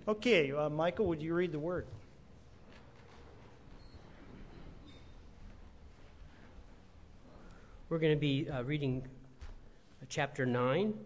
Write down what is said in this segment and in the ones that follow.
Okay, Michael, would you read the word? We're going to be reading chapter 9.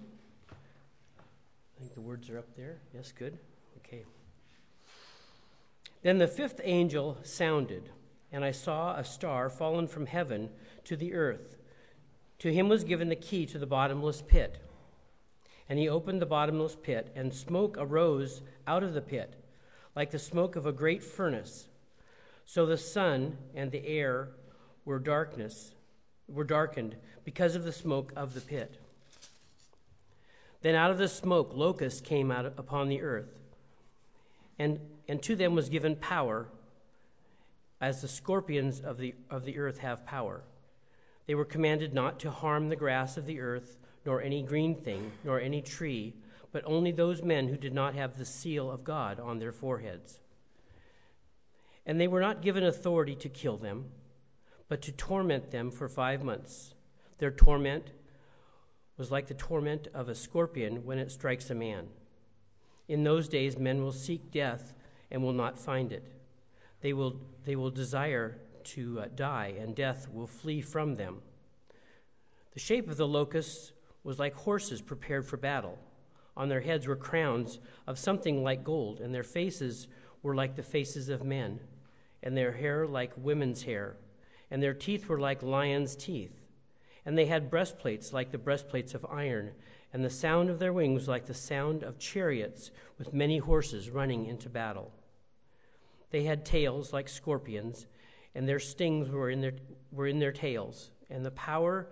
I think the words are up there. Yes, good. Okay. Then the fifth angel sounded, and I saw a star fallen from heaven to the earth. To him was given the key to the bottomless pit. And he opened the bottomless pit, and smoke arose out of the pit, like the smoke of a great furnace. So the sun and the air were darkened because of the smoke of the pit. Then out of the smoke locusts came out upon the earth, and to them was given power, as the scorpions of the earth have power. They were commanded not to harm the grass of the earth, nor any green thing, nor any tree, but only those men who did not have the seal of God on their foreheads. And they were not given authority to kill them, but to torment them for 5 months. Their torment was like the torment of a scorpion when it strikes a man. In those days men will seek death and will not find it. They will desire to die, and death will flee from them. The shape of the locusts was like horses prepared for battle. On their heads were crowns of something like gold, and their faces were like the faces of men, and their hair like women's hair, and their teeth were like lions' teeth. And they had breastplates like the breastplates of iron, and the sound of their wings like the sound of chariots with many horses running into battle. They had tails like scorpions, and their stings were in their tails, and their power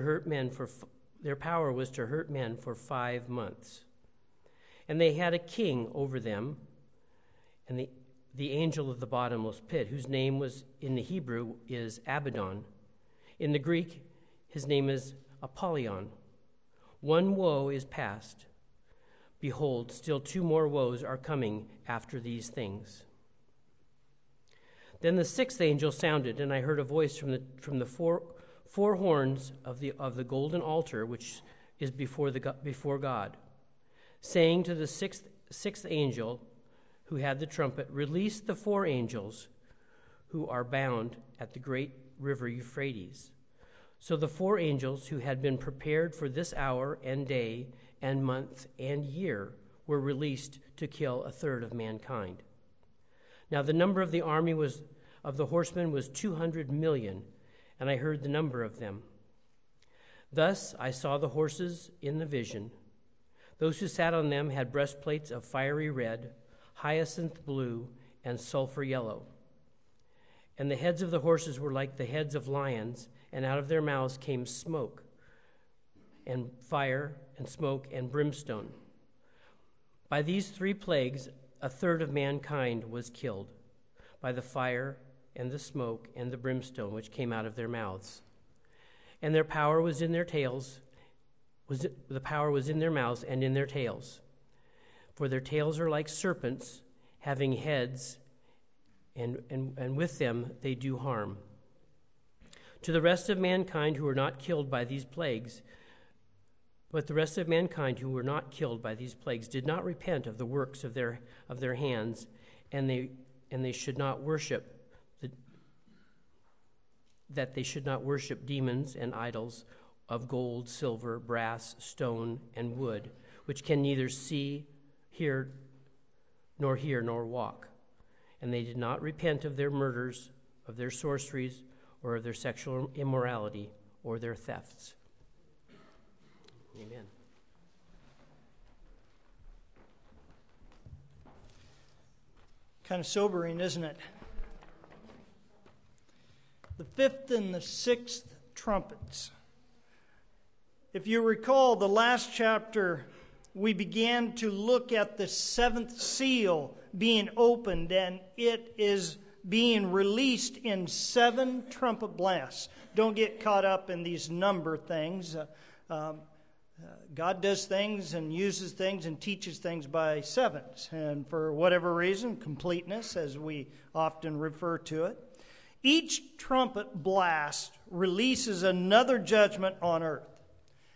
was to hurt men for 5 months. And they had a king over them, and the angel of the bottomless pit, whose name was in the Hebrew is Abaddon. In the Greek, his name is Apollyon. One woe is past. Behold, still 2 more woes are coming after these things. Then the sixth angel sounded, and I heard a voice from the four horns of the golden altar, which is before God, saying to the sixth angel who had the trumpet, "Release the 4 angels who are bound at the great river Euphrates." So the 4 angels who had been prepared for this hour and day and month and year were released to kill 1/3 of mankind. Now the number of the army of the horsemen was 200 million, and I heard the number of them. Thus I saw the horses in the vision. Those who sat on them had breastplates of fiery red, hyacinth blue, and sulfur yellow. And the heads of the horses were like the heads of lions, and out of their mouths came smoke, and fire, and smoke, and brimstone. By these 3 plagues, 1/3 of mankind was killed, by the fire, and the smoke, and the brimstone which came out of their mouths. And their power was in their tails, the power was in their mouths and in their tails. For their tails are like serpents, having heads, and with them they do harm. To the rest of mankind who were not killed by these plagues, but the rest of mankind who were not killed by these plagues did not repent of the works of their hands, and they should not worship that they should not worship demons and idols of gold, silver, brass, stone, and wood, which can neither see, hear, nor walk. And they did not repent of their murders, of their sorceries, or of their sexual immorality, or their thefts. Amen. Kind of sobering, isn't it? The 5th and the 6th trumpets. If you recall the last chapter, we began to look at the 7th seal being opened, and it is being released in 7 trumpet blasts. Don't get caught up in these number things. God does things and uses things and teaches things by 7s. And for whatever reason, completeness, as we often refer to it. Each trumpet blast releases another judgment on earth.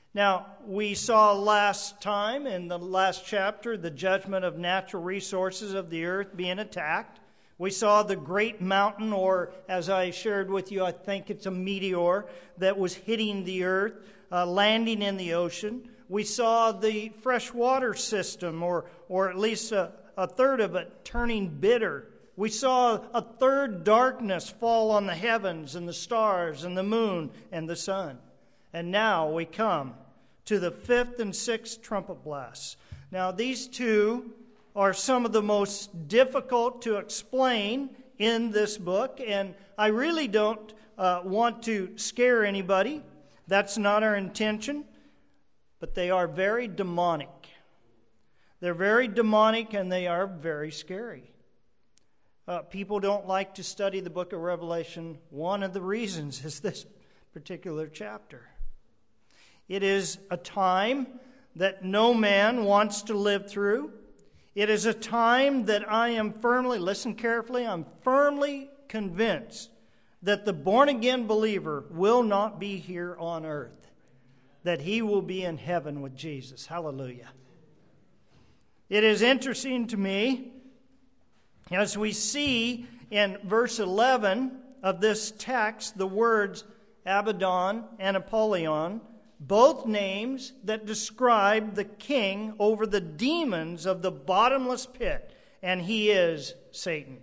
Now, we saw last time in the last chapter the judgment of natural resources of the earth being attacked. We saw the great mountain, or as I shared with you, I think it's a meteor that was hitting the earth, landing in the ocean. We saw the freshwater system, or at least a third of it, turning bitter. We saw a third darkness fall on the heavens and the stars and the moon and the sun. And now we come to the fifth and sixth trumpet blasts. Now, these two are some of the most difficult to explain in this book, and I really don't want to scare anybody. That's not our intention, but they are very demonic. They're very demonic, and they are very scary. People don't like to study the book of Revelation. One of the reasons is this particular chapter. It is a time that no man wants to live through. It is a time that I am firmly, listen carefully, I'm firmly convinced that the born-again believer will not be here on earth, that he will be in heaven with Jesus. Hallelujah. It is interesting to me, as we see in verse 11 of this text, the words Abaddon and Apollyon, both names that describe the king over the demons of the bottomless pit, and he is Satan.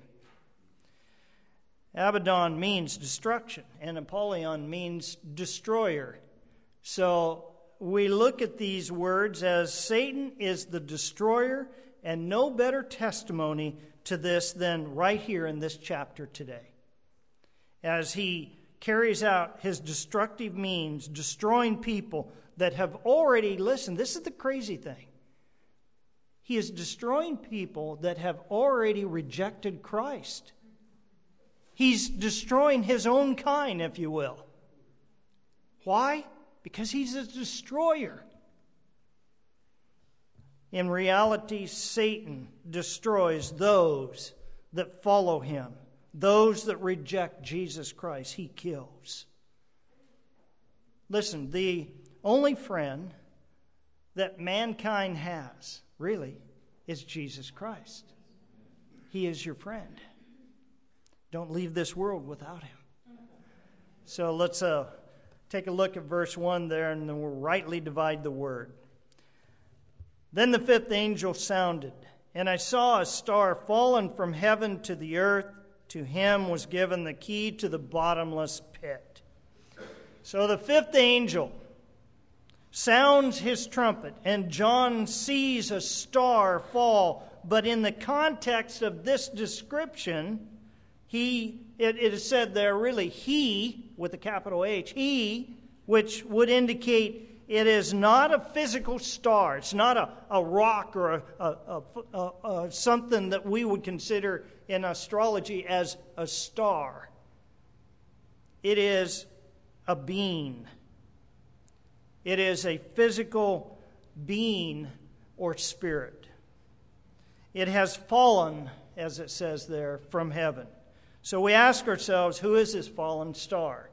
Abaddon means destruction, and Apollyon means destroyer. So we look at these words as Satan is the destroyer, and no better testimony to this than right here in this chapter today. As he carries out his destructive means, destroying people that have already, listen, this is the crazy thing. He is destroying people that have already rejected Christ. He's destroying his own kind, if you will. Why? Because he's a destroyer. In reality, Satan destroys those that follow him. Those that reject Jesus Christ, he kills. Listen, the only friend that mankind has, really, is Jesus Christ. He is your friend. Don't leave this world without him. So let's take a look at verse 1 there, and then we'll rightly divide the word. Then the fifth angel sounded, and I saw a star fallen from heaven to the earth. To him was given the key to the bottomless pit. So the fifth angel sounds his trumpet, and John sees a star fall. But in the context of this description, it is said there really he, with a capital H, he, which would indicate it is not a physical star. It's not a rock or something that we would consider in astrology as a star. It is a being. It is a physical being or spirit. It has fallen, as it says there, from heaven. So we ask ourselves, who is this fallen star?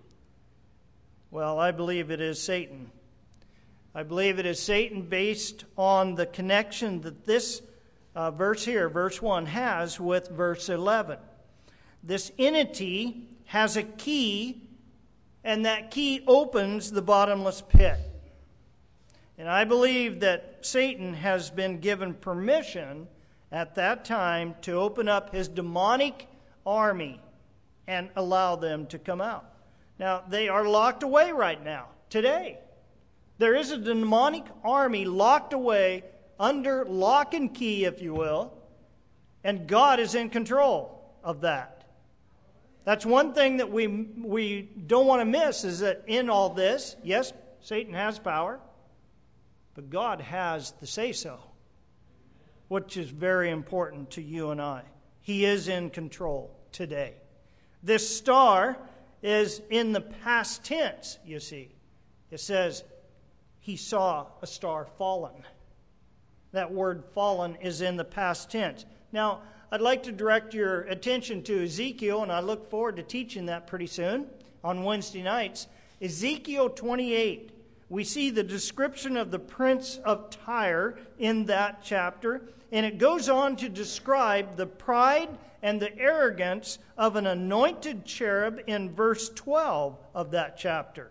Well, I believe it is Satan. I believe it is Satan based on the connection that this verse here, verse 1, has with verse 11. This entity has a key, and that key opens the bottomless pit. And I believe that Satan has been given permission at that time to open up his demonic army and allow them to come out. Now, they are locked away right now, today. There is a demonic army locked away under lock and key, if you will, and God is in control of that. That's one thing that we don't want to miss, is that in all this, yes, Satan has power, but God has the say-so, which is very important to you and I. He is in control today. This star is in the past tense, you see. It says, he saw a star fallen. That word fallen is in the past tense. Now, I'd like to direct your attention to Ezekiel, and I look forward to teaching that pretty soon on Wednesday nights. Ezekiel 28, We see the description of the prince of Tyre in that chapter, and it goes on to describe the pride and the arrogance of an anointed cherub in verse 12 of that chapter.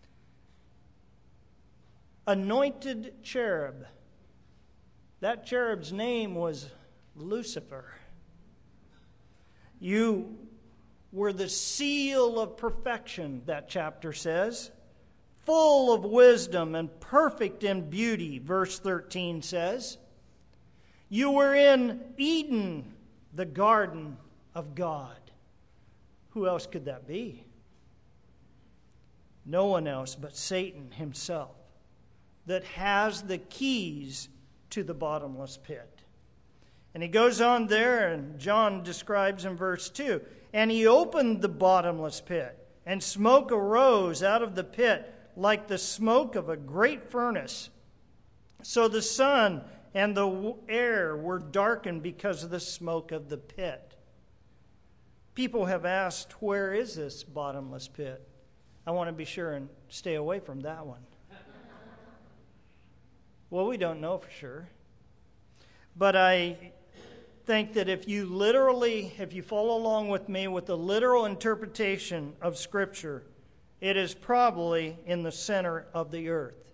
Anointed cherub. That cherub's name was Lucifer. You were the seal of perfection, that chapter says. Full of wisdom and perfect in beauty, verse 13 says. You were in Eden, the garden of God. Who else could that be? No one else but Satan himself, that has the keys to the bottomless pit. And he goes on there, and John describes in verse 2, and he opened the bottomless pit, and smoke arose out of the pit like the smoke of a great furnace. So the sun and the air were darkened because of the smoke of the pit. People have asked, where is this bottomless pit? I want to be sure and stay away from that one. Well, we don't know for sure. But I think that if you follow along with me with the literal interpretation of Scripture, it is probably in the center of the earth.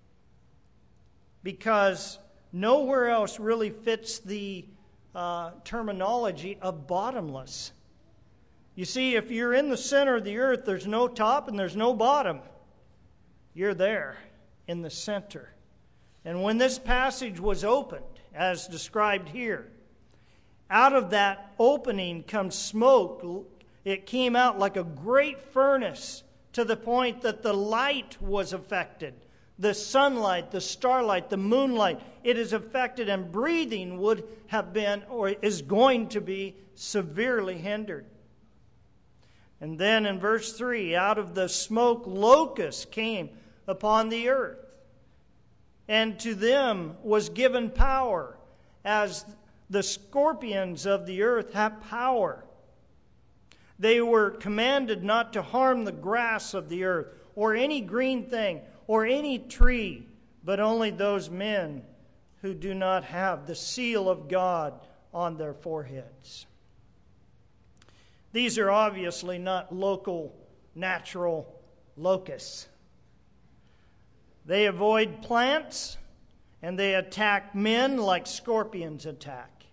Because nowhere else really fits the terminology of bottomless. You see, if you're in the center of the earth, there's no top and there's no bottom. You're there in the center. And when this passage was opened, as described here, out of that opening comes smoke. It came out like a great furnace to the point that the light was affected. The sunlight, the starlight, the moonlight, it is affected, and breathing would have been or is going to be severely hindered. And then in verse 3, out of the smoke locusts came upon the earth. And to them was given power, as the scorpions of the earth have power. They were commanded not to harm the grass of the earth, or any green thing, or any tree, but only those men who do not have the seal of God on their foreheads. These are obviously not local, natural locusts. They avoid plants, and they attack men like scorpions attack.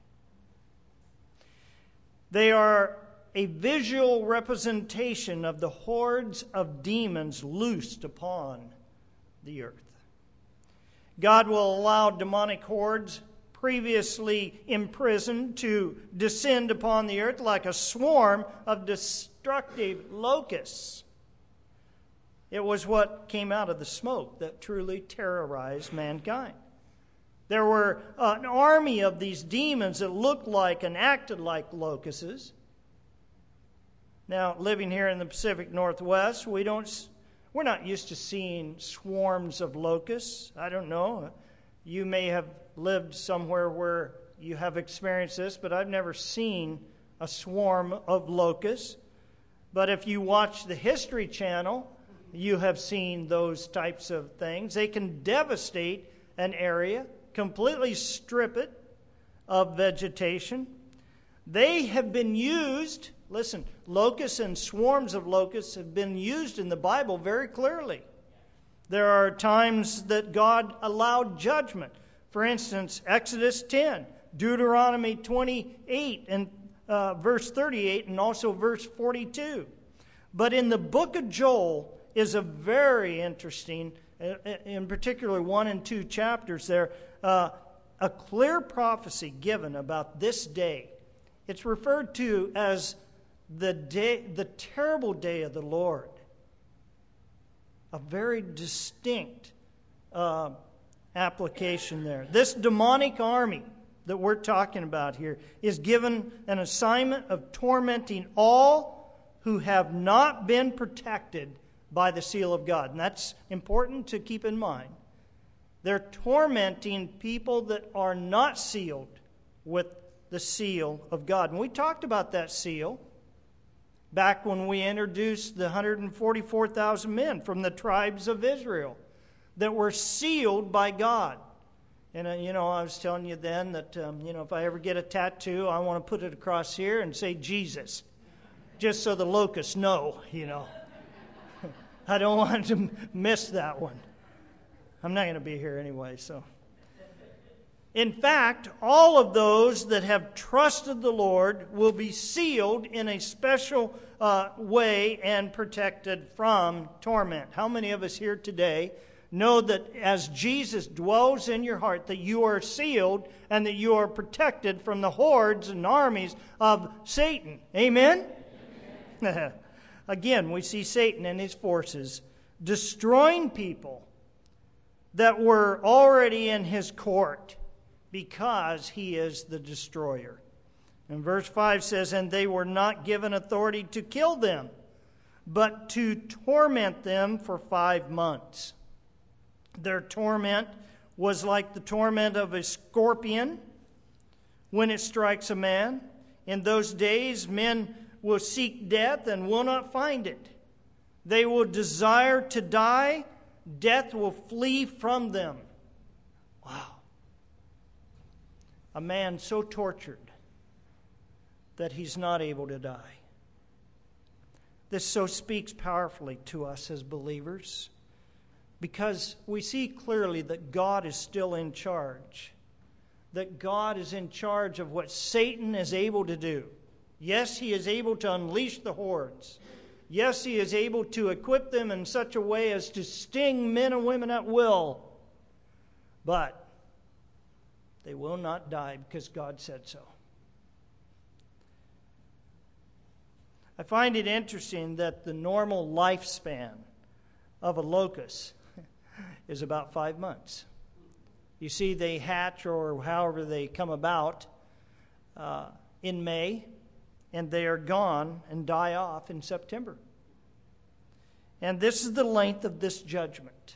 They are a visual representation of the hordes of demons loosed upon the earth. God will allow demonic hordes previously imprisoned to descend upon the earth like a swarm of destructive locusts. It was what came out of the smoke that truly terrorized mankind. There were an army of these demons that looked like and acted like locusts. Now, living here in the Pacific Northwest, we're not used to seeing swarms of locusts. I don't know. You may have lived somewhere where you have experienced this, but I've never seen a swarm of locusts. But if you watch the History Channel, you have seen those types of things. They can devastate an area, completely strip it of vegetation. They have been used, listen, locusts and swarms of locusts have been used in the Bible very clearly. There are times that God allowed judgment. For instance, Exodus 10, Deuteronomy 28, and verse 38, and also verse 42. But in the book of Joel is a very interesting, in particular 1 and 2 chapters there, a clear prophecy given about this day. It's referred to as the terrible day of the Lord. A very distinct application there. This demonic army that we're talking about here is given an assignment of tormenting all who have not been protected by the seal of God. And that's important to keep in mind. They're tormenting people that are not sealed with the seal of God. And we talked about that seal back when we introduced the 144,000 men from the tribes of Israel. that were sealed by God. And, I was telling you then that, if I ever get a tattoo, I want to put it across here and say Jesus, just so the locusts know, I don't want to miss that one. I'm not going to be here anyway, so. In fact, all of those that have trusted the Lord will be sealed in a special way and protected from torment. How many of us here today know that as Jesus dwells in your heart, that you are sealed and that you are protected from the hordes and armies of Satan? Amen? Amen. Again, we see Satan and his forces destroying people that were already in his court, because he is the destroyer. And verse 5 says, "And they were not given authority to kill them, but to torment them for 5 months. Their torment was like the torment of a scorpion when it strikes a man. In those days, men will seek death and will not find it. They will desire to die. Death will flee from them." Wow. A man so tortured that he's not able to die. This so speaks powerfully to us as believers, because we see clearly that God is still in charge. That God is in charge of what Satan is able to do. Yes, he is able to unleash the hordes. Yes, he is able to equip them in such a way as to sting men and women at will. But they will not die because God said so. I find it interesting that the normal lifespan of a locust is about 5 months. You see, they hatch, or however they come about, in May, and they are gone and die off in September. And this is the length of this judgment.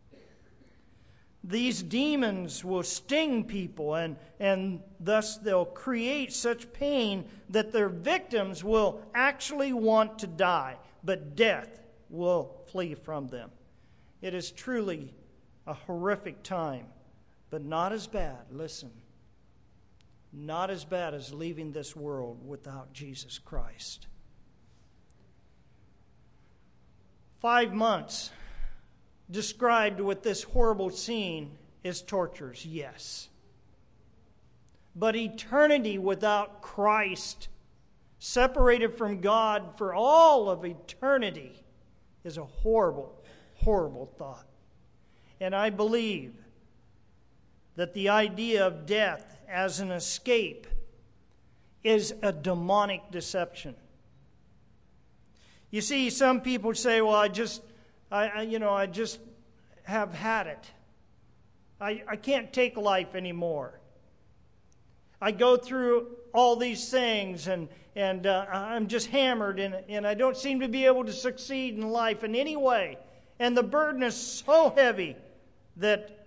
These demons will sting people, and thus they'll create such pain that their victims will actually want to die, but death will flee from them. It is truly a horrific time, but not as bad, listen, not as bad as leaving this world without Jesus Christ. 5 months described with this horrible scene is tortures, yes. But eternity without Christ, separated from God for all of eternity, is a horrible, horrible thought. And I believe that the idea of death as an escape is a demonic deception. You see, some people say, well, I just have had it. I can't take life anymore. I go through all these things, and I'm just hammered, and I don't seem to be able to succeed in life in any way. And the burden is so heavy that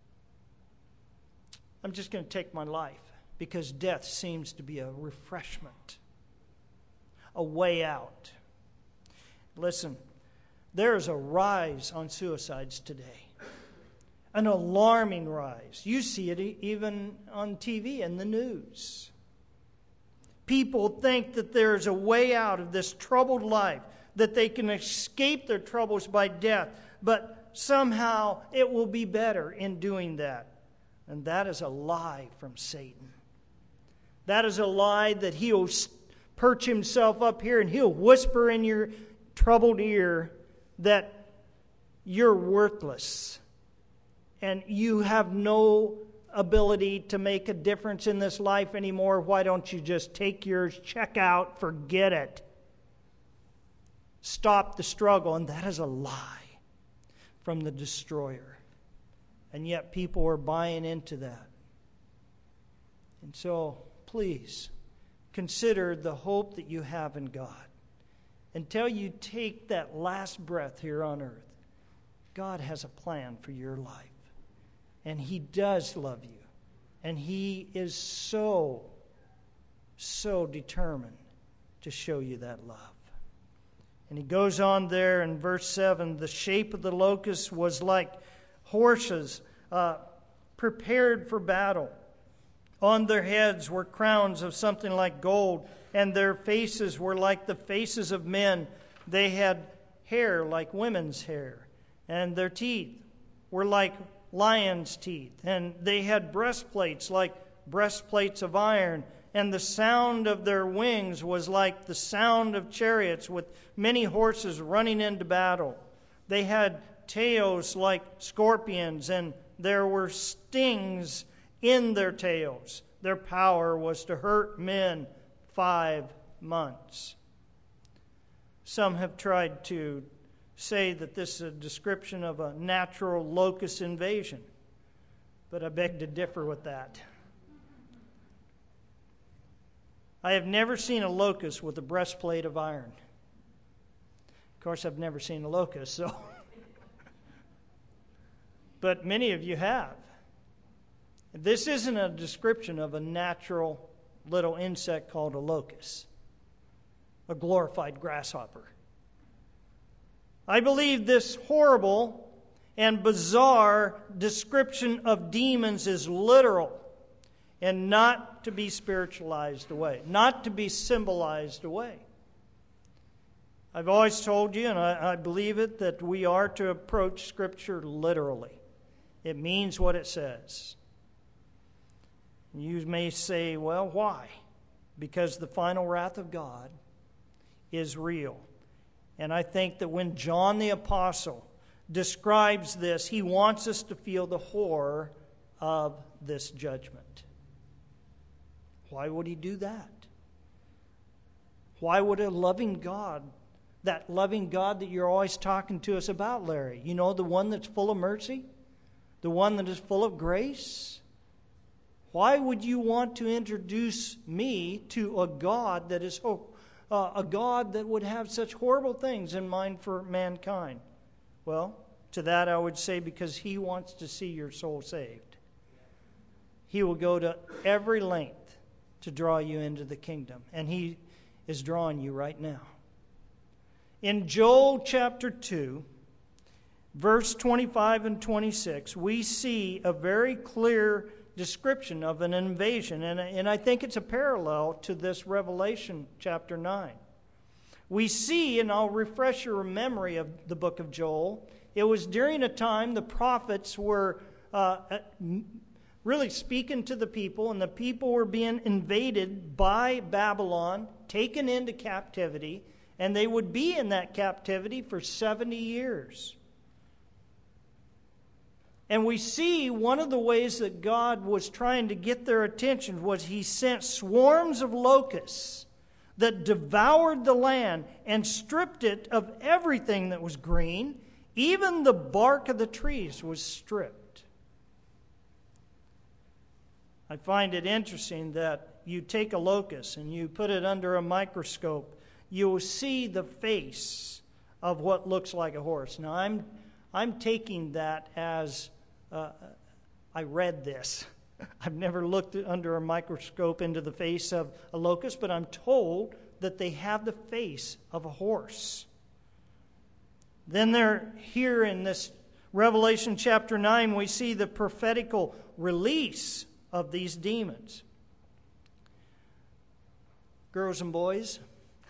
I'm just going to take my life, because death seems to be a refreshment, a way out. Listen, there is a rise on suicides today, an alarming rise. You see it even on TV and the news. People think that there is a way out of this troubled life, that they can escape their troubles by death, but somehow it will be better in doing that. And that is a lie from Satan. That is a lie that he'll perch himself up here and he'll whisper in your troubled ear that you're worthless and you have no ability to make a difference in this life anymore. Why don't you just take yours, check out, forget it? Stop the struggle. And that is a lie from the destroyer. And yet people are buying into that. And so, please, consider the hope that you have in God. Until you take that last breath here on earth, God has a plan for your life. And He does love you. And He is so determined to show you that love. And he goes on there in verse 7, the shape of the locust was like horses prepared for battle. On their heads were crowns of something like gold, and their faces were like the faces of men. They had hair like women's hair, and their teeth were like lions' teeth, and they had breastplates like breastplates of iron, and the sound of their wings was like the sound of chariots with many horses running into battle. They had tails like scorpions, and there were stings in their tails. Their power was to hurt men 5 months. Some have tried to say that this is a description of a natural locust invasion, but I beg to differ with that. I have never seen a locust with a breastplate of iron. Of course, I've never seen a locust, so. But many of you have. This isn't a description of a natural little insect called a locust, a glorified grasshopper. I believe this horrible and bizarre description of demons is literal and not to be spiritualized away, not to be symbolized away. I've always told you, and I believe it, that we are to approach Scripture literally. It means what it says. You may say, well, why? Because the final wrath of God is real. And I think that when John the Apostle describes this, he wants us to feel the horror of this judgment. Why would he do that? Why would a loving God, that loving God that you're always talking to us about, Larry, you know, the one that's full of mercy, the one that is full of grace, why would you want to introduce me to a God that is a God that would have such horrible things in mind for mankind? Well, to that I would say because he wants to see your soul saved. He will go to every length to draw you into the kingdom, and he is drawing you right now. In Joel chapter 2, verse 25 and 26, we see a very clear description of an invasion, and I think it's a parallel to this Revelation chapter 9. We see, and I'll refresh your memory of the book of Joel, it was during a time the prophets were really speaking to the people, and the people were being invaded by Babylon, taken into captivity, and they would be in that captivity for 70 years. And we see one of the ways that God was trying to get their attention was he sent swarms of locusts that devoured the land and stripped it of everything that was green. Even the bark of the trees was stripped. I find it interesting that you take a locust and you put it under a microscope, you will see the face of what looks like a horse. Now, I'm taking that as I read this. I've never looked under a microscope into the face of a locust, but I'm told that they have the face of a horse. Then they're here in this Revelation chapter 9, we see the prophetical release of these demons. Girls and boys,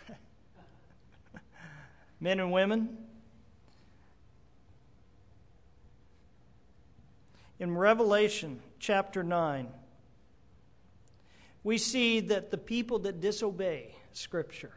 men and women, in Revelation chapter 9, we see that the people that disobey Scripture,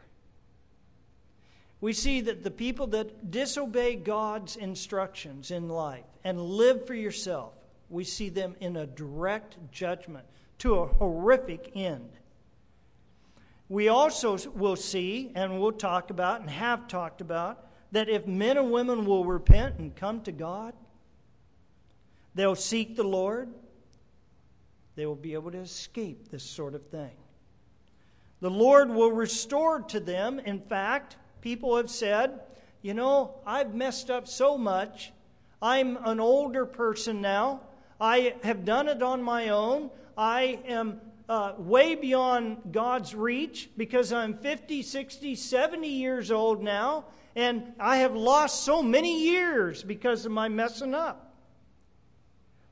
we see that the people that disobey God's instructions in life and live for yourself, we see them in a direct judgment to a horrific end. We also will see, and we'll talk about, and have talked about, that if men and women will repent and come to God, they'll seek the Lord, they will be able to escape this sort of thing. The Lord will restore to them. In fact, people have said, you know, I've messed up so much. I'm an older person now. I have done it on my own. I am way beyond God's reach because I'm 50, 60, 70 years old now. And I have lost so many years because of my messing up.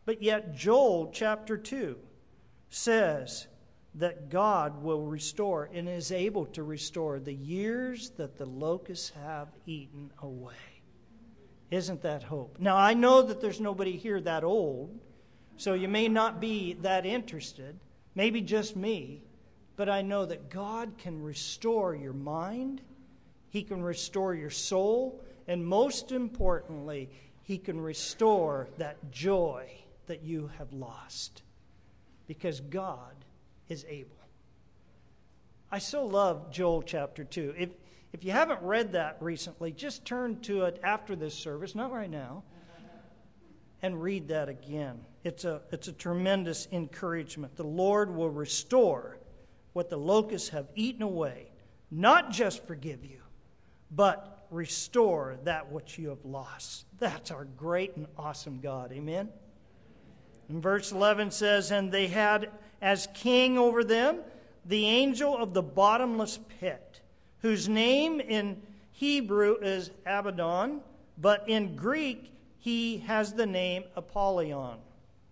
But yet Joel chapter 2 says that God will restore and is able to restore the years that the locusts have eaten away. Isn't that hope? Now, I know that there's nobody here that old, so you may not be that interested, maybe just me, but I know that God can restore your mind, He can restore your soul, and most importantly, He can restore that joy that you have lost, because God is able. I so love Joel chapter 2. If you haven't read that recently, just turn to it after this service, not right now, and read that again. It's a tremendous encouragement. The Lord will restore what the locusts have eaten away, not just forgive you, but restore that which you have lost. That's our great and awesome God. Amen? And verse 11 says, "And they had as king over them the angel of the bottomless pit, whose name in Hebrew is Abaddon, but in Greek he has the name Apollyon."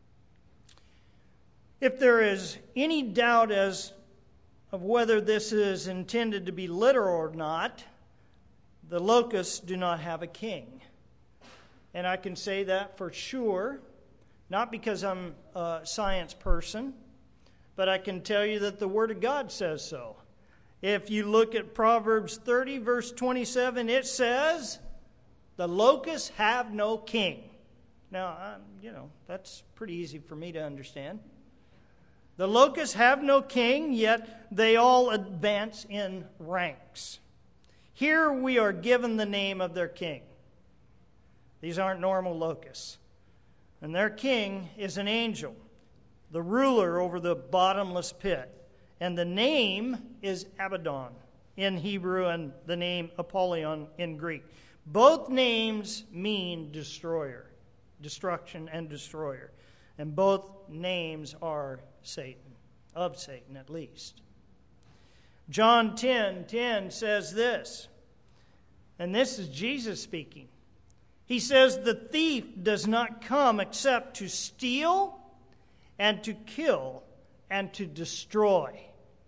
If there is any doubt as of whether this is intended to be literal or not, the locusts do not have a king. And I can say that for sure, not because I'm a science person, but I can tell you that the Word of God says so. If you look at Proverbs 30, verse 27, it says, "The locusts have no king." Now, that's pretty easy for me to understand. The locusts have no king, yet they all advance in ranks. Here we are given the name of their king. These aren't normal locusts. And their king is an angel, the ruler over the bottomless pit. And the name is Abaddon in Hebrew and the name Apollyon in Greek. Both names mean destroyer, destruction and destroyer. And both names are Satan, of Satan at least. John 10:10 says this, and this is Jesus speaking. He says, "The thief does not come except to steal and to kill and to destroy.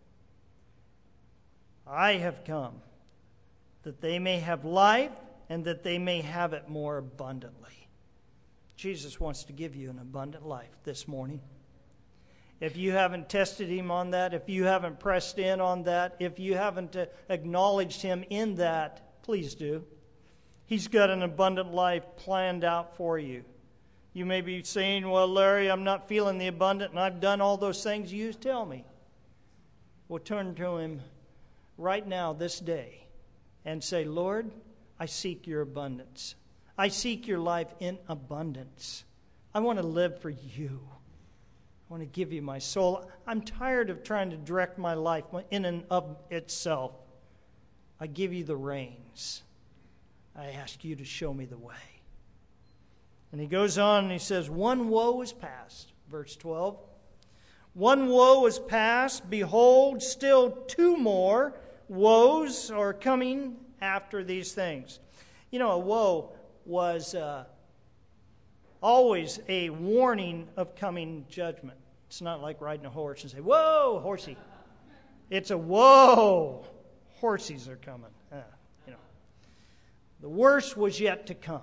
I have come that they may have life and that they may have it more abundantly." Jesus wants to give you an abundant life this morning. If you haven't tested Him on that, if you haven't pressed in on that, if you haven't acknowledged Him in that, please do. He's got an abundant life planned out for you. You may be saying, "Well, Larry, I'm not feeling the abundant, and I've done all those things you tell me." Well, turn to Him right now, this day, and say, "Lord, I seek your abundance. I seek your life in abundance. I want to live for you. I want to give you my soul. I'm tired of trying to direct my life in and of itself. I give you the reins. I ask you to show me the way." And he goes on and he says, "One woe is past." Verse 12. "One woe is past. Behold, still two more woes are coming after these things." You know, a woe was always a warning of coming judgment. It's not like riding a horse and say, "Whoa, horsey." It's a whoa, horsies are coming. The worst was yet to come.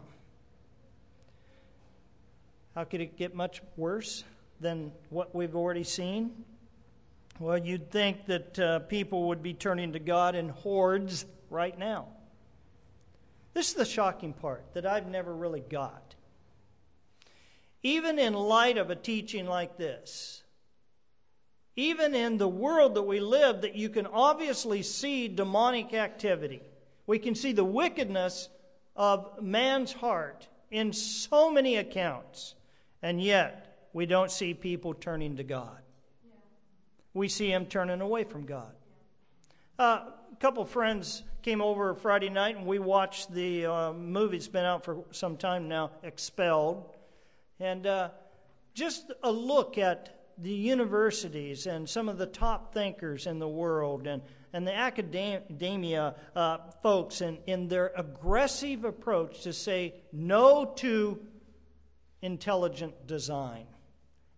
How could it get much worse than what we've already seen? Well, you'd think that people would be turning to God in hordes right now. This is the shocking part that I've never really got. Even in light of a teaching like this, even in the world that we live, that you can obviously see demonic activity. We can see the wickedness of man's heart in so many accounts, and yet we don't see people turning to God. We see them turning away from God. A couple friends came over Friday night, and we watched the movie. It's been out for some time now, Expelled. And just a look at the universities and some of the top thinkers in the world and the academia folks in their aggressive approach to say no to intelligent design.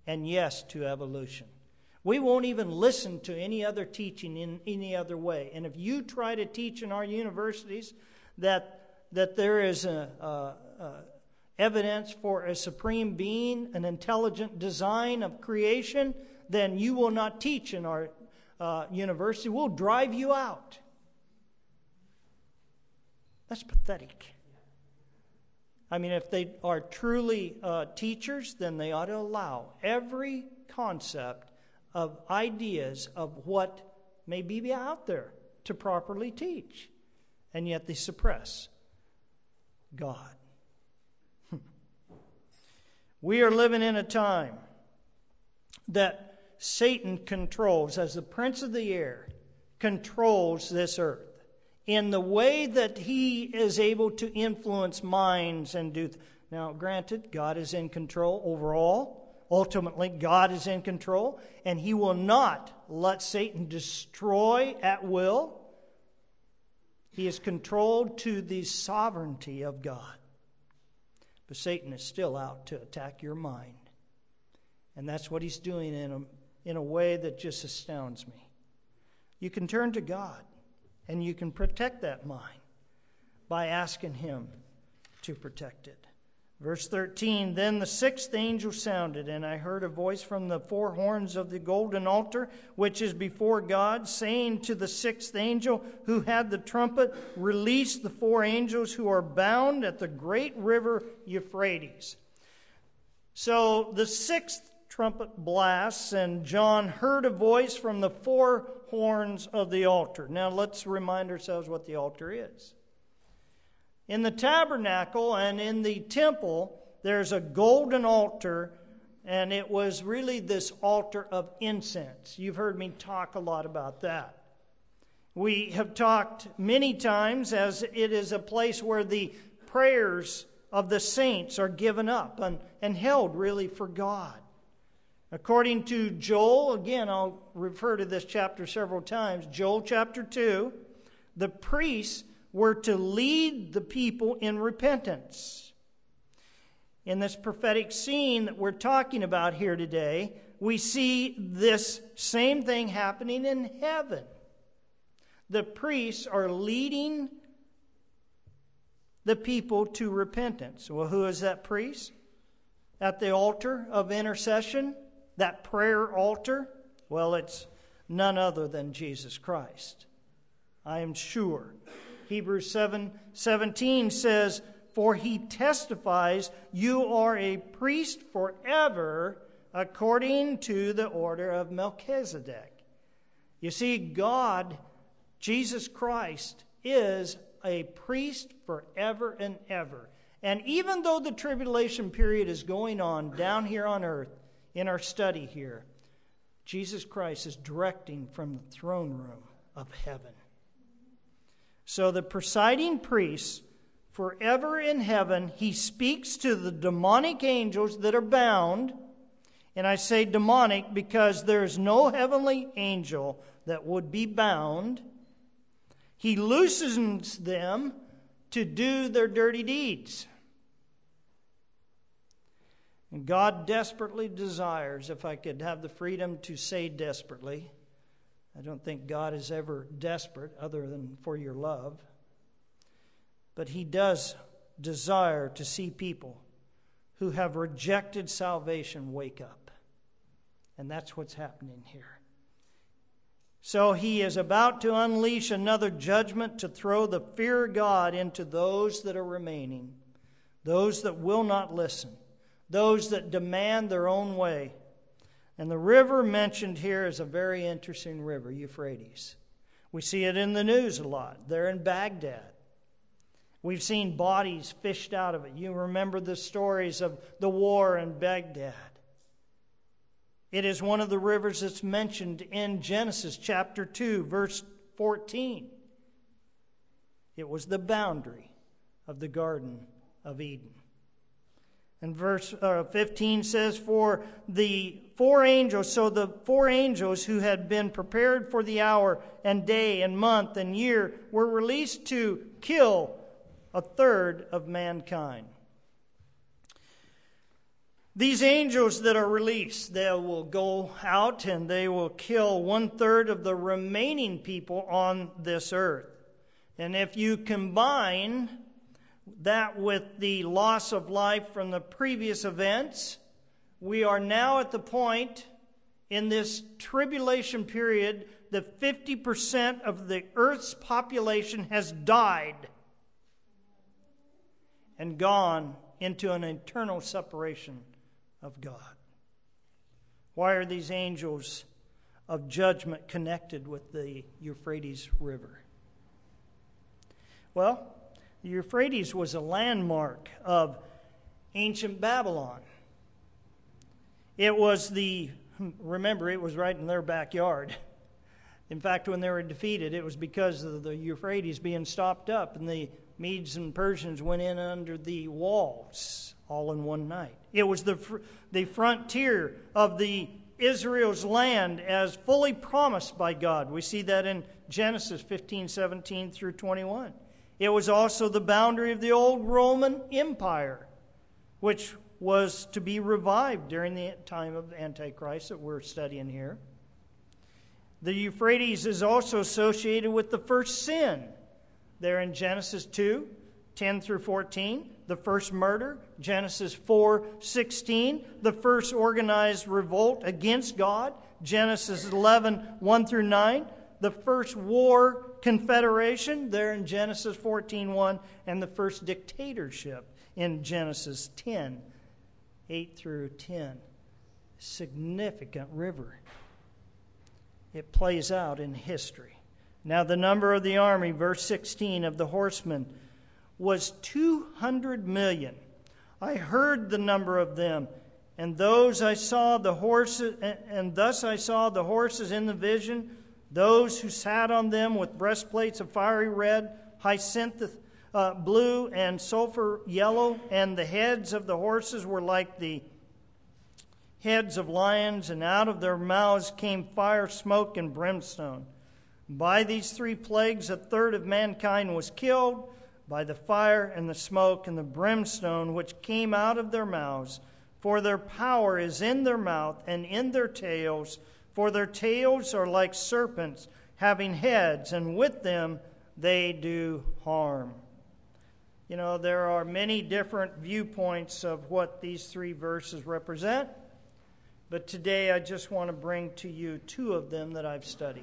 and yes to evolution. We won't even listen to any other teaching in any other way. And if you try to teach in our universities that there is evidence for a supreme being, an intelligent design of creation, then you will not teach in our university. We'll drive you out. That's pathetic. I mean, if they are truly teachers, then they ought to allow every concept of ideas of what may be out there to properly teach. And yet they suppress God. We are living in a time that Satan controls, as the prince of the air, controls this earth in the way that he is able to influence minds and do. Now, granted, God is in control overall. Ultimately, God is in control, and he will not let Satan destroy at will. He is controlled to the sovereignty of God. But Satan is still out to attack your mind. And that's what he's doing in a way that just astounds me. You can turn to God, and you can protect that mind by asking him to protect it. Verse 13, then the sixth angel sounded, and I heard a voice from the four horns of the golden altar, which is before God, saying to the sixth angel who had the trumpet, release the four angels who are bound at the great river Euphrates. So the sixth trumpet blasts, and John heard a voice from the four horns of the altar. Now let's remind ourselves what the altar is. In the tabernacle and in the temple, there's a golden altar, and it was really this altar of incense. You've heard me talk a lot about that. We have talked many times as it is a place where the prayers of the saints are given up and held really for God. According to Joel, again, I'll refer to this chapter several times, Joel chapter 2, the priests were to lead the people in repentance. In this prophetic scene that we're talking about here today, we see this same thing happening in heaven. The priests are leading the people to repentance. Well, who is that priest? At the altar of intercession, that prayer altar? Well, it's none other than Jesus Christ. I am sure. Hebrews 7:17 says, for he testifies, you are a priest forever according to the order of Melchizedek. You see, God, Jesus Christ, is a priest forever and ever. And even though the tribulation period is going on down here on earth, in our study here, Jesus Christ is directing from the throne room of heaven. So the presiding priest, forever in heaven, he speaks to the demonic angels that are bound. And I say demonic because there is no heavenly angel that would be bound. He loosens them to do their dirty deeds. And God desperately desires, if I could have the freedom to say desperately, I don't think God is ever desperate other than for your love. But he does desire to see people who have rejected salvation wake up. And that's what's happening here. So he is about to unleash another judgment to throw the fear of God into those that are remaining, those that will not listen, those that demand their own way. And the river mentioned here is a very interesting river, Euphrates. We see it in the news a lot. They're in Baghdad. We've seen bodies fished out of it. You remember the stories of the war in Baghdad. It is one of the rivers that's mentioned in Genesis chapter 2, verse 14. It was the boundary of the Garden of Eden. And verse 15 says, for the four angels, so the four angels who had been prepared for the hour and day and month and year were released to kill a third of mankind. These angels that are released, they will go out and they will kill 1/3 of the remaining people on this earth. And if you combine that with the loss of life from the previous events, we are now at the point in this tribulation period that 50% of the earth's population has died and gone into an eternal separation of God. Why are these angels of judgment connected with the Euphrates River? Well, the Euphrates was a landmark of ancient Babylon. It was remember, it was right in their backyard. In fact, when they were defeated, it was because of the Euphrates being stopped up, and the Medes and Persians went in under the walls all in one night. It was the frontier of the Israel's land as fully promised by God. We see that in Genesis 15:17 through 21. It was also the boundary of the old Roman Empire, which was to be revived during the time of Antichrist that we're studying here. The Euphrates is also associated with the first sin. There in Genesis 2:10 through 14. The first murder, Genesis 4:16. The first organized revolt against God, Genesis 11:1 through 9. The first war confederation, there in Genesis 14:1. And the first dictatorship in Genesis 10:8 through 10. Significant river. It plays out in history. Now the number of the army, verse 16, of the horsemen was 200 million. I heard the number of them, and thus I saw the horses in the vision, those who sat on them with breastplates of fiery red, hyacinth blue, and sulfur yellow, and the heads of the horses were like the heads of lions, and out of their mouths came fire, smoke, and brimstone. By these 3 plagues 1/3 of mankind was killed, by the fire and the smoke and the brimstone which came out of their mouths. For their power is in their mouth and in their tails, for their tails are like serpents, having heads, and with them they do harm. You know, there are many different viewpoints of what these 3 verses represent, but today I just want to bring to you 2 of them that I've studied.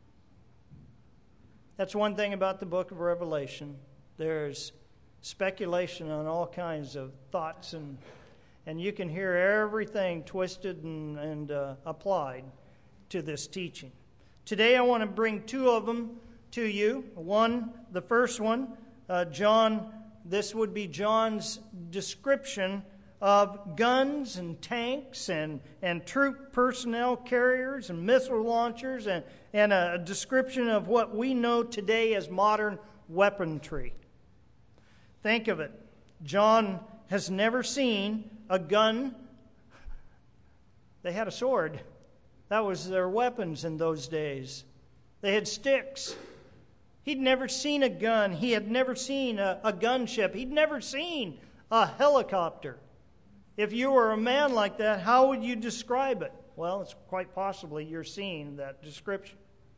That's one thing about the book of Revelation. There's speculation on all kinds of thoughts, and you can hear everything twisted and applied to this teaching. Today I want to bring 2 of them to you. The first one, this would be John's description of guns and tanks and troop personnel carriers and missile launchers and a description of what we know today as modern weaponry. Think of it. John has never seen a gun. They had a sword. That was their weapons in those days. They had sticks. He'd never seen a gun. He had never seen a gunship. He'd never seen a helicopter. If you were a man like that, how would you describe it? Well, it's quite possibly you're seeing that description.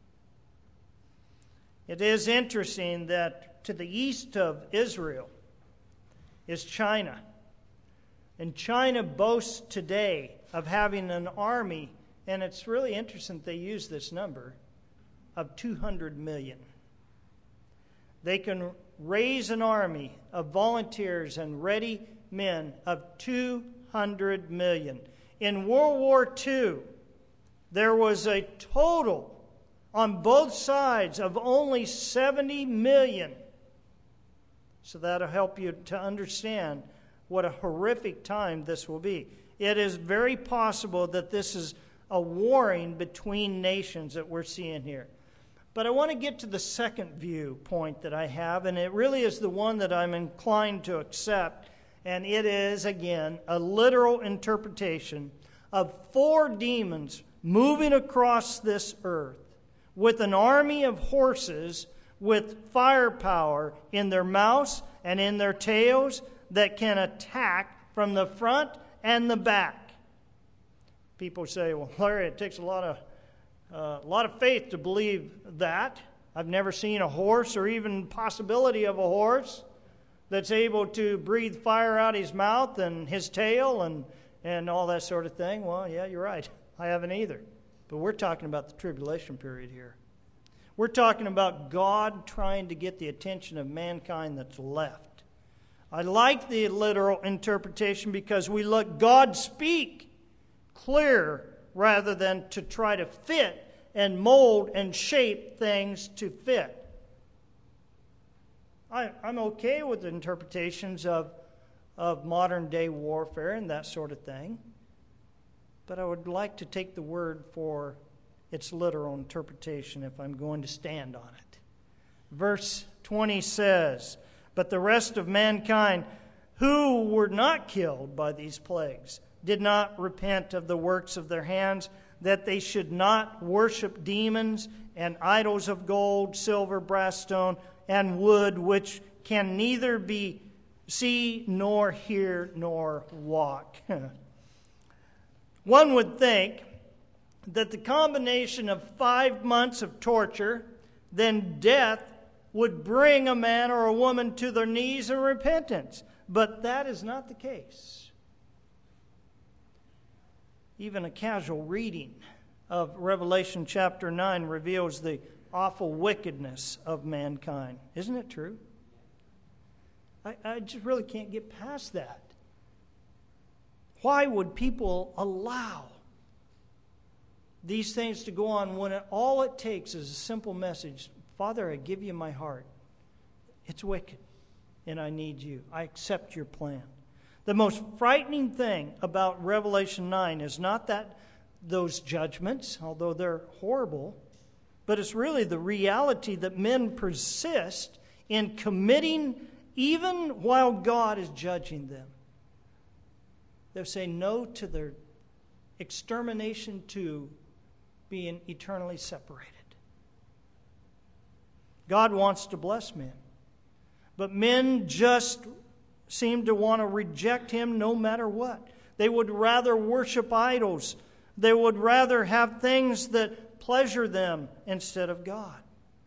It is interesting that to the east of Israel is China. And China boasts today of having an army, and it's really interesting they use this number, of 200 million. They can raise an army of volunteers and ready men of 200 million. In World War II, there was a total on both sides of only 70 million. So that'll help you to understand what a horrific time this will be. It is very possible that this is a warring between nations that we're seeing here. But I want to get to the second viewpoint that I have, and it really is the one that I'm inclined to accept. And it is, again, a literal interpretation of 4 demons moving across this earth with an army of horses with firepower in their mouths and in their tails that can attack from the front and the back. People say, well, Larry, it takes a lot of faith to believe that. I've never seen a horse or even possibility of a horse that's able to breathe fire out his mouth and his tail and all that sort of thing. Well, yeah, you're right. I haven't either. But we're talking about the tribulation period here. We're talking about God trying to get the attention of mankind that's left. I like the literal interpretation because we let God speak clear rather than to try to fit and mold and shape things to fit. I'm okay with the interpretations of modern day warfare and that sort of thing, but I would like to take the word for its literal interpretation if I'm going to stand on it. Verse 20 says, "But the rest of mankind who were not killed by these plagues did not repent of the works of their hands, that they should not worship demons and idols of gold, silver, brass, stone, and wood, which can neither see nor hear nor walk." One would think that the combination of 5 months of torture, then death, would bring a man or a woman to their knees in repentance. But that is not the case. Even a casual reading of Revelation chapter 9 reveals the awful wickedness of mankind. Isn't it true? I just really can't get past that. Why would people allow these things to go on when all it takes is a simple message? Father, I give you my heart. It's wicked, and I need you. I accept your plan. The most frightening thing about Revelation 9 is not that those judgments, although they're horrible, but it's really the reality that men persist in committing even while God is judging them. They'll say no to their extermination to being eternally separated. God wants to bless men, but men just seem to want to reject him no matter what. They would rather worship idols. They would rather have things that pleasure them instead of God.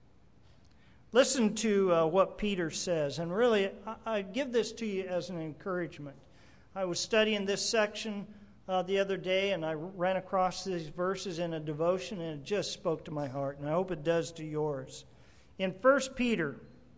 Listen to what Peter says, and really, I give this to you as an encouragement. I was studying this section the other day, and I ran across these verses in a devotion, and it just spoke to my heart, and I hope it does to yours. In 1 Peter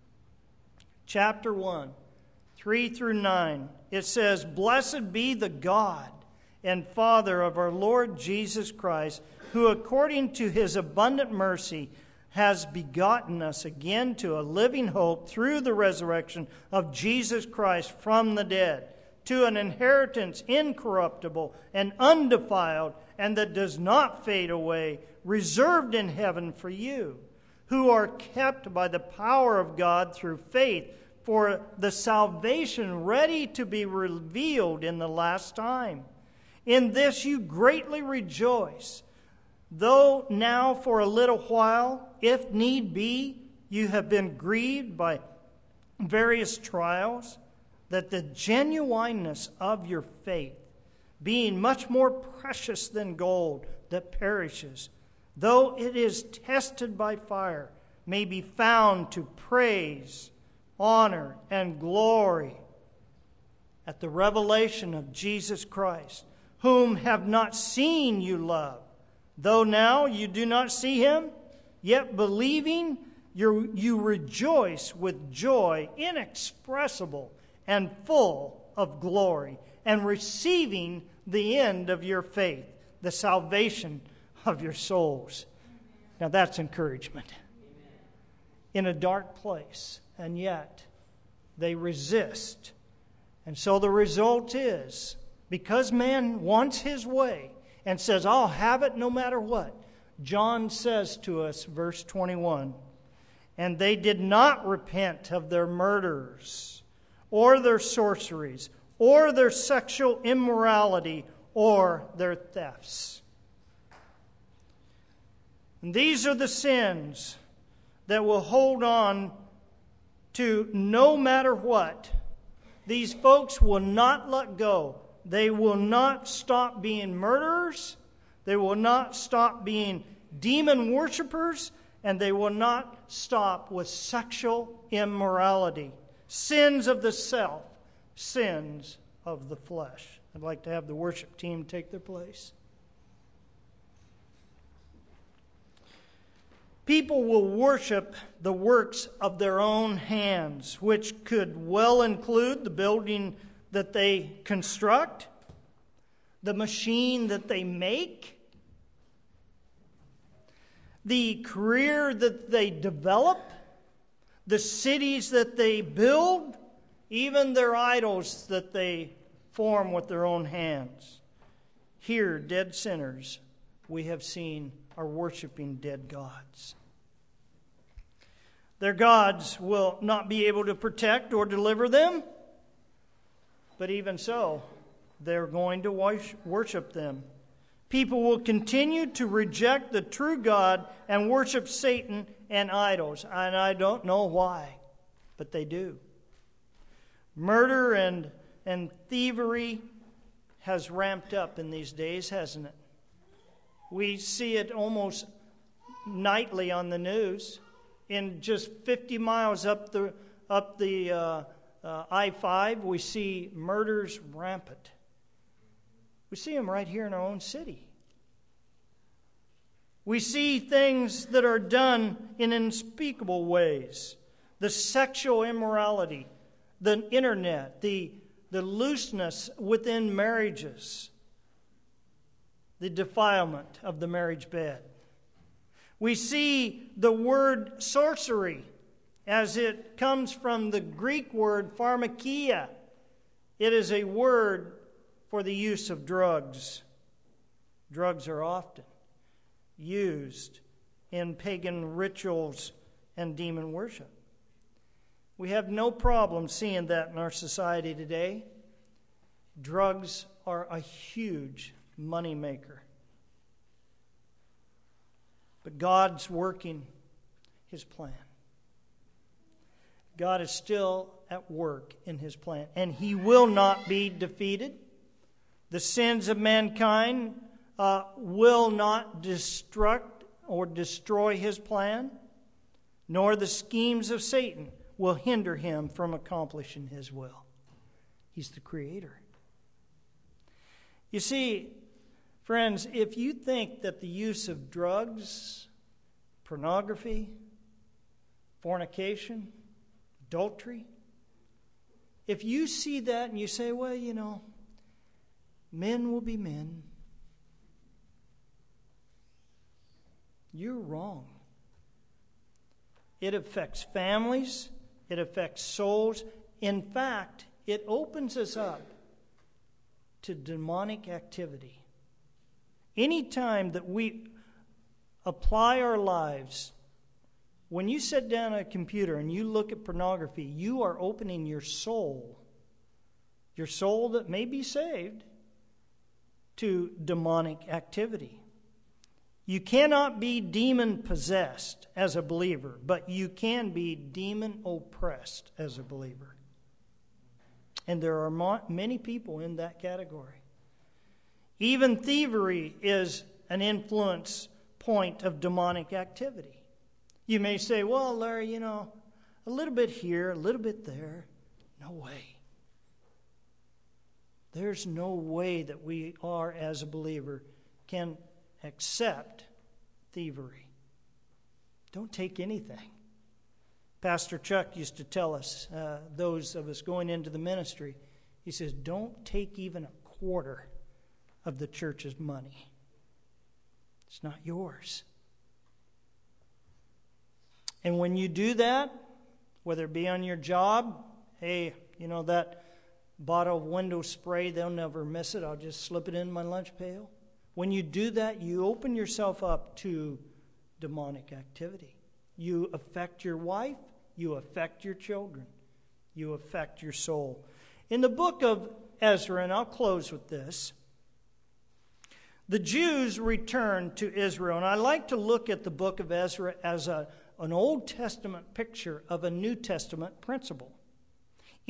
chapter 1, 3 through 9, it says, "Blessed be the God and Father of our Lord Jesus Christ, who according to his abundant mercy has begotten us again to a living hope through the resurrection of Jesus Christ from the dead, to an inheritance incorruptible and undefiled, and that does not fade away, reserved in heaven for you, who are kept by the power of God through faith for the salvation ready to be revealed in the last time. In this you greatly rejoice, though now for a little while, if need be, you have been grieved by various trials, that the genuineness of your faith, being much more precious than gold that perishes, though it is tested by fire, may be found to praise, honor, and glory at the revelation of Jesus Christ, whom have not seen you love. Though now you do not see him, yet believing you rejoice with joy inexpressible and full of glory, and receiving the end of your faith, the salvation of your souls." Now that's encouragement. In a dark place, and yet they resist. And so the result is, because man wants his way and says, "I'll have it no matter what," John says to us, verse 21, "And they did not repent of their murders, or their sorceries, or their sexual immorality, or their thefts." And these are the sins that will hold on to no matter what. These folks will not let go They will not stop being murderers. They will not stop being demon worshipers. And they will not stop with sexual immorality, sins of the self, sins of the flesh. I'd like to have the worship team take their place. People will worship the works of their own hands, which could well include the building that they construct, the machine that they make, the career that they develop, the cities that they build, even their idols that they form with their own hands. Here, dead sinners, we have seen, are worshiping dead gods. Their gods will not be able to protect or deliver them, but even so, they're going to worship them. People will continue to reject the true God and worship Satan and idols. And I don't know why, but they do. Murder and thievery has ramped up in these days, hasn't it? We see it almost nightly on the news. In just 50 miles up the I-5, we see murders rampant. We see them right here in our own city. We see things that are done in unspeakable ways. The sexual immorality, the internet, the looseness within marriages, the defilement of the marriage bed. We see the word sorcery as it comes from the Greek word pharmakia. It is a word for the use of drugs. Drugs are often used in pagan rituals and demon worship. We have no problem seeing that in our society today. Drugs are a huge moneymaker. But God's working His plan. God is still at work in His plan, and He will not be defeated. The sins of mankind will not destruct or destroy His plan, nor the schemes of Satan will hinder Him from accomplishing His will. He's the Creator. You see, friends, if you think that the use of drugs, pornography, fornication, adultery, if you see that and you say, well, you know, men will be men, you're wrong. It affects families. It affects souls. In fact, it opens us up to demonic activity. Anytime that we apply our lives, when you sit down at a computer and you look at pornography, you are opening your soul that may be saved, to demonic activity. You cannot be demon-possessed as a believer, but you can be demon-oppressed as a believer. And there are many people in that category. Even thievery is an influence point of demonic activity. You may say, well, Larry, you know, a little bit here, a little bit there. No way. There's no way that we are, as a believer, can accept thievery. Don't take anything. Pastor Chuck used to tell us, those of us going into the ministry, he says, don't take even a quarter of the church's money. It's not yours. And when you do that, whether it be on your job, hey, you know that bottle of window spray, they'll never miss it. I'll just slip it in my lunch pail. When you do that, you open yourself up to demonic activity. You affect your wife. You affect your children. You affect your soul. In the book of Ezra, and I'll close with this, the Jews returned to Israel. And I like to look at the book of Ezra as an Old Testament picture of a New Testament principle.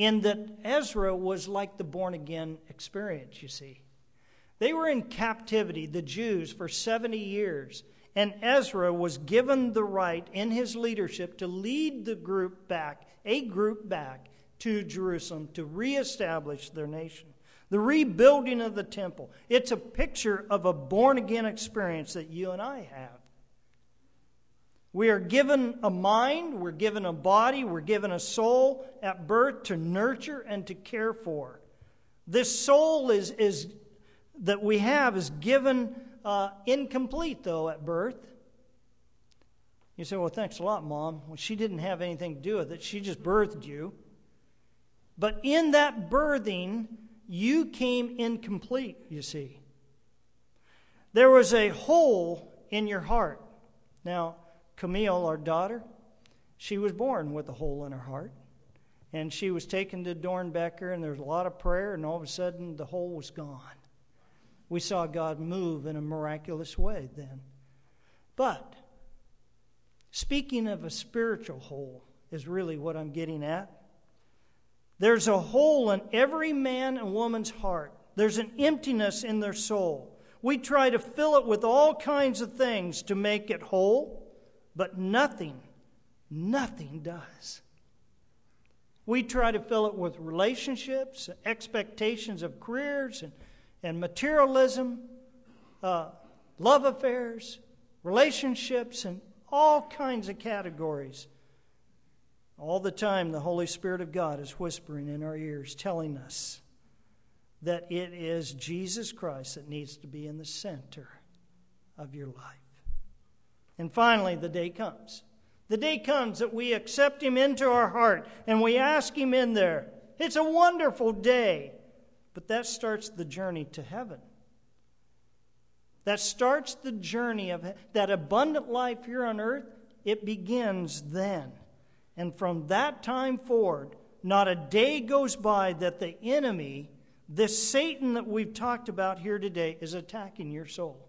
in that Ezra was like the born-again experience, you see. They were in captivity, the Jews, for 70 years. And Ezra was given the right in his leadership to lead a group back to Jerusalem to reestablish their nation. The rebuilding of the temple. It's a picture of a born-again experience that you and I have. We are given a mind, we're given a body, we're given a soul at birth to nurture and to care for. This soul that we have is given incomplete, though, at birth. You say, well, thanks a lot, Mom. Well, she didn't have anything to do with it. She just birthed you. But in that birthing, you came incomplete, you see. There was a hole in your heart. Now, Camille, our daughter, she was born with a hole in her heart. And she was taken to Dornbecker, and there was a lot of prayer, and all of a sudden the hole was gone. We saw God move in a miraculous way then. But speaking of a spiritual hole is really what I'm getting at. There's a hole in every man and woman's heart. There's an emptiness in their soul. We try to fill it with all kinds of things to make it whole, but nothing does. We try to fill it with relationships, expectations of careers, and materialism, love affairs, relationships, and all kinds of categories. All the time, the Holy Spirit of God is whispering in our ears, telling us that it is Jesus Christ that needs to be in the center of your life. And finally, the day comes. The day comes that we accept Him into our heart and we ask Him in there. It's a wonderful day. But that starts the journey to heaven. That starts the journey of that abundant life here on earth. It begins then. And from that time forward, not a day goes by that the enemy, this Satan that we've talked about here today, is attacking your soul.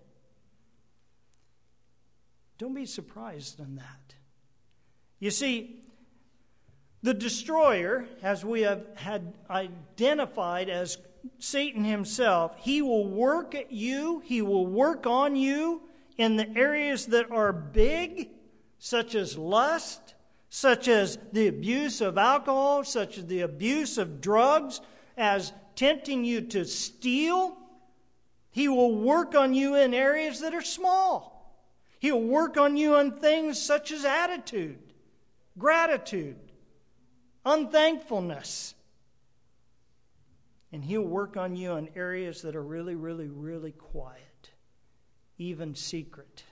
Don't be surprised in that. You see, the destroyer, as we have had identified as Satan himself, he will work at you, he will work on you in the areas that are big, such as lust, such as the abuse of alcohol, such as the abuse of drugs, as tempting you to steal. He will work on you in areas that are small. He'll work on you on things such as attitude, gratitude, unthankfulness. And He'll work on you in areas that are really, really, really quiet, even secret.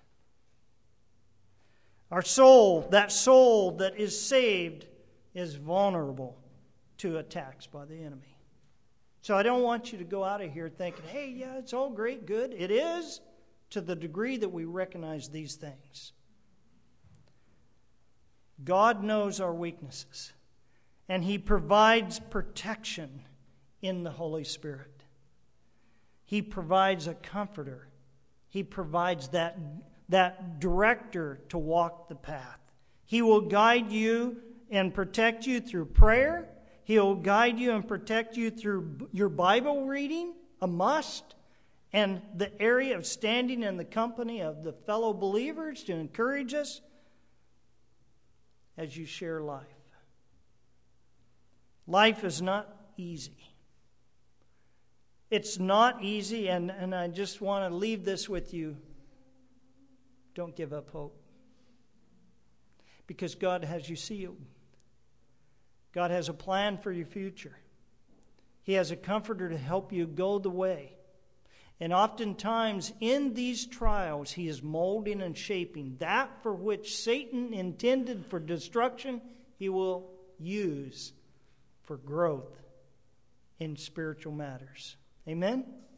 Our soul that is saved, is vulnerable to attacks by the enemy. So I don't want you to go out of here thinking, hey, yeah, it's all great, good. It is, to the degree that we recognize these things. God knows our weaknesses, and He provides protection in the Holy Spirit. He provides a comforter. He provides that director to walk the path. He will guide you and protect you through prayer. He'll guide you and protect you through your Bible reading, a must, and the area of standing in the company of the fellow believers to encourage us as you share life. Life is not easy. It's not easy, and I just want to leave this with you. Don't give up hope. Because God has you sealed. God has a plan for your future. He has a comforter to help you go the way. And oftentimes in these trials, He is molding and shaping that for which Satan intended for destruction, He will use for growth in spiritual matters. Amen?